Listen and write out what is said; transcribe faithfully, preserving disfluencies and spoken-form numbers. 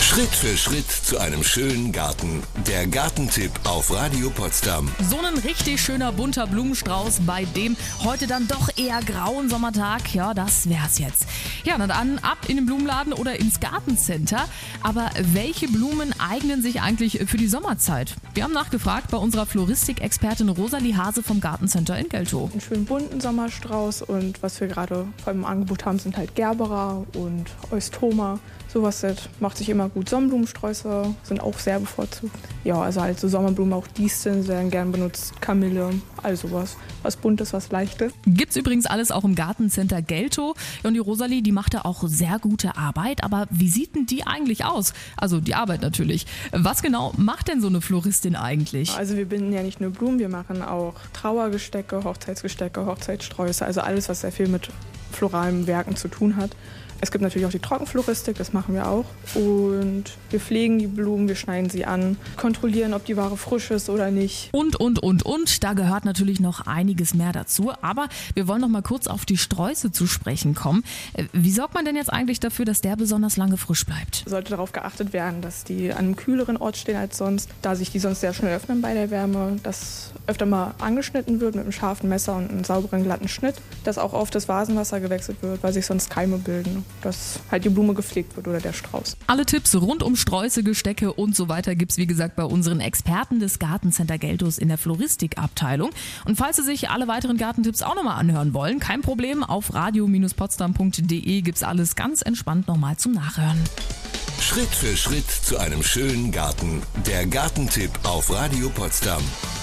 Schritt für Schritt zu einem schönen Garten. Der Gartentipp auf Radio Potsdam. So ein richtig schöner bunter Blumenstrauß bei dem heute dann doch eher grauen Sommertag. Ja, das wär's jetzt. Ja, na dann ab in den Blumenladen oder ins Gartencenter. Aber welche Blumen eignen sich eigentlich für die Sommerzeit? Wir haben nachgefragt bei unserer Floristik-Expertin Rosalie Hase vom Gartencenter in Geltow. Einen schönen bunten Sommerstrauß und was wir gerade vor allem im Angebot haben, sind halt Gerbera und Eustoma. Sowas das macht sich immer gut. Sonnenblumensträuße sind auch sehr bevorzugt. Ja, also halt so Sommerblumen, auch Disteln werden gern benutzt, Kamille, all sowas. Was Buntes, was Leichtes. Gibt's übrigens alles auch im Gartencenter Geltow. Und die Rosalie, die macht da auch sehr gute Arbeit. Aber wie sieht denn die eigentlich aus? Also die Arbeit natürlich. Was genau macht denn so eine Floristin eigentlich? Also wir binden ja nicht nur Blumen, wir machen auch Trauergestecke, Hochzeitsgestecke, Hochzeitssträuße. Also alles, was sehr viel mit floralen Werken zu tun hat. Es gibt natürlich auch die Trockenfloristik, das machen wir auch. Und wir pflegen die Blumen, wir schneiden sie an, kontrollieren, ob die Ware frisch ist oder nicht. Und, und, und, und. Da gehört natürlich noch einiges mehr dazu. Aber wir wollen noch mal kurz auf die Sträuße zu sprechen kommen. Wie sorgt man denn jetzt eigentlich dafür, dass der besonders lange frisch bleibt? Sollte darauf geachtet werden, dass die an einem kühleren Ort stehen als sonst, da sich die sonst sehr schnell öffnen bei der Wärme, dass öfter mal angeschnitten wird mit einem scharfen Messer und einem sauberen, glatten Schnitt, dass auch oft das Vasenwasser gewechselt wird, weil sich sonst Keime bilden, dass halt die Blume gepflegt wird oder der Strauß. Alle Tipps rund um Sträuße, Gestecke und so weiter gibt's wie gesagt bei unseren Experten des Gartencenter Geltow in der Floristikabteilung. Und falls Sie sich alle weiteren Gartentipps auch nochmal anhören wollen, kein Problem, auf radio potsdam punkt de gibt's alles ganz entspannt nochmal zum Nachhören. Schritt für Schritt zu einem schönen Garten. Der Gartentipp auf Radio Potsdam.